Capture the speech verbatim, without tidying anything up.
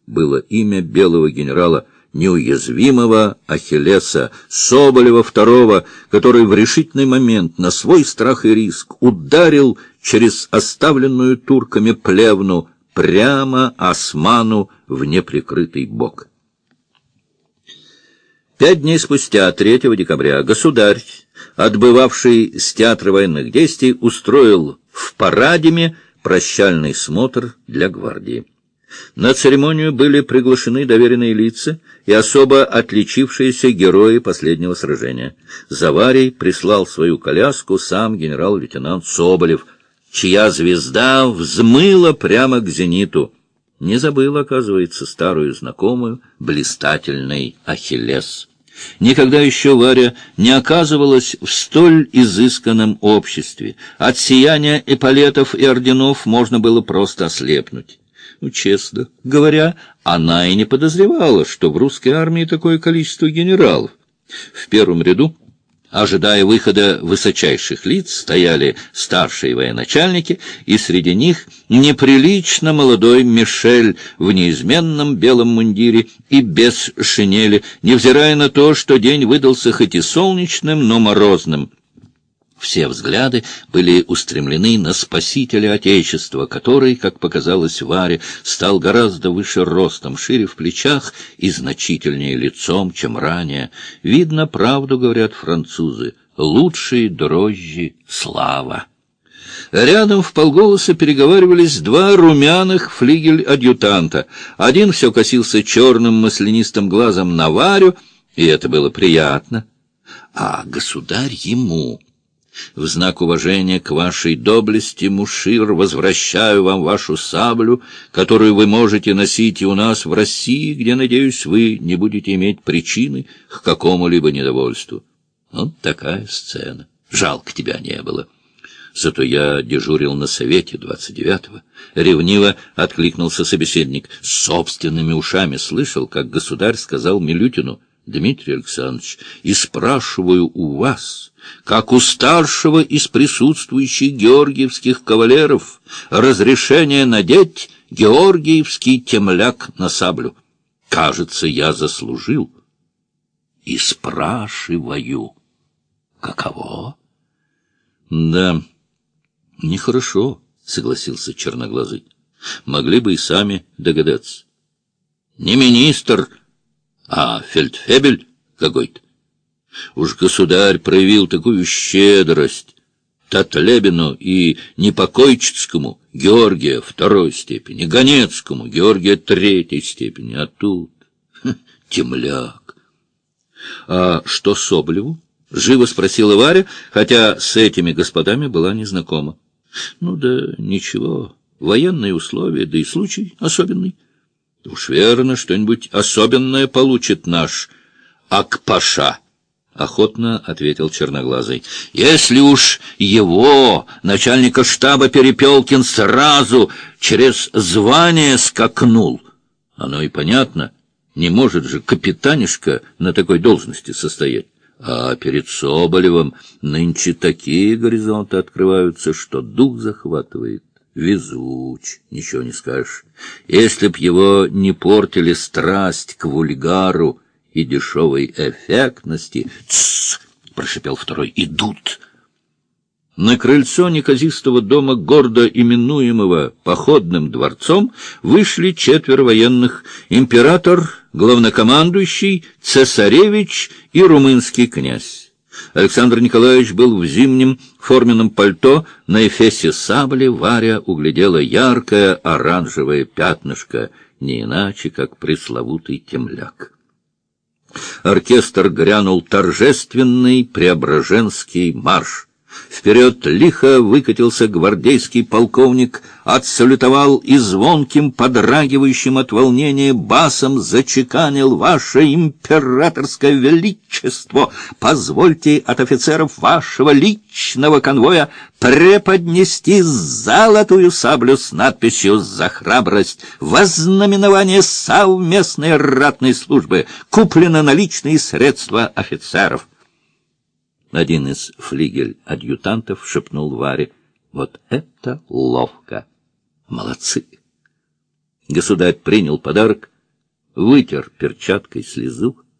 было имя белого генерала, неуязвимого Ахиллеса, Соболева второго, который в решительный момент на свой страх и риск ударил через оставленную турками плевну прямо осману в неприкрытый бок. Пять дней спустя, третьего декабря, государь, отбывавший с театра военных действий, устроил в Парадиме прощальный смотр для гвардии. На церемонию были приглашены доверенные лица и особо отличившиеся герои последнего сражения. За Варей прислал свою коляску сам генерал-лейтенант Соболев, чья звезда взмыла прямо к зениту. Не забыл, оказывается, старую знакомую, блистательный Ахиллес. Никогда еще Варя не оказывалась в столь изысканном обществе. От сияния эполетов и орденов можно было просто ослепнуть. Ну, честно говоря, она и не подозревала, что в русской армии такое количество генералов. В первом ряду, ожидая выхода высочайших лиц, стояли старшие военачальники, и среди них неприлично молодой Мишель в неизменном белом мундире и без шинели, невзирая на то, что день выдался хоть и солнечным, но морозным. Все взгляды были устремлены на спасителя Отечества, который, как показалось Варе, стал гораздо выше ростом, шире в плечах и значительнее лицом, чем ранее. Видно, правду говорят французы: лучшие дрожжи — слава. Рядом вполголоса переговаривались два румяных флигель-адъютанта. Один все косился черным маслянистым глазом на Варю, и это было приятно. А государь ему: в знак уважения к вашей доблести, мушир, возвращаю вам вашу саблю, которую вы можете носить и у нас в России, где, надеюсь, вы не будете иметь причины к какому-либо недовольству. Вот такая сцена. Жалко, тебя не было. Зато я дежурил на совете двадцать девятого. Ревниво откликнулся собеседник. Собственными ушами слышал, как государь сказал Милютину: Дмитрий Александрович, и спрашиваю у вас, как у старшего из присутствующих георгиевских кавалеров, разрешение надеть георгиевский темляк на саблю. Кажется, я заслужил. И спрашиваю, каково? Да, нехорошо, согласился черноглазый. Могли бы и сами догадаться. Не министр, а фельдфебель какой-то. Уж государь проявил такую щедрость Татлебину и Непокойчицкому Георгия второй степени, Ганецкому Георгия третьей степени, а тут ха, темляк. — А что Соболеву? — живо спросила Варя, хотя с этими господами была незнакома. — Ну да ничего, военные условия, да и случай особенный. — Уж верно, что-нибудь особенное получит наш Акпаша. — охотно ответил черноглазый. — Если уж его, начальника штаба, Перепелкин сразу через звание скакнул, оно и понятно, не может же капитанишка на такой должности состоять. А перед Соболевым нынче такие горизонты открываются, что дух захватывает. Везуч, ничего не скажешь. Если б его не портили страсть к вульгару и дешевой эффектности... — Тссс! — прошипел второй. — Идут! На крыльцо неказистого дома, гордо именуемого Походным дворцом, вышли четверо военных: император, главнокомандующий, цесаревич и румынский князь. Александр Николаевич был в зимнем форменном пальто, на эфесе сабли Варя углядела яркое оранжевое пятнышко, не иначе, как пресловутый темляк. Оркестр грянул торжественный преображенский марш. Вперед лихо выкатился гвардейский полковник, отсалютовал и звонким, подрагивающим от волнения басом зачеканил: «Ваше императорское величество, позвольте от офицеров вашего личного конвоя преподнести золотую саблю с надписью «За храбрость», вознаменование совместной ратной службы, куплено на личные средства офицеров». Один из флигель-адъютантов шепнул Варе: «Вот это ловко! Молодцы!» Государь принял подарок, вытер перчаткой слезу,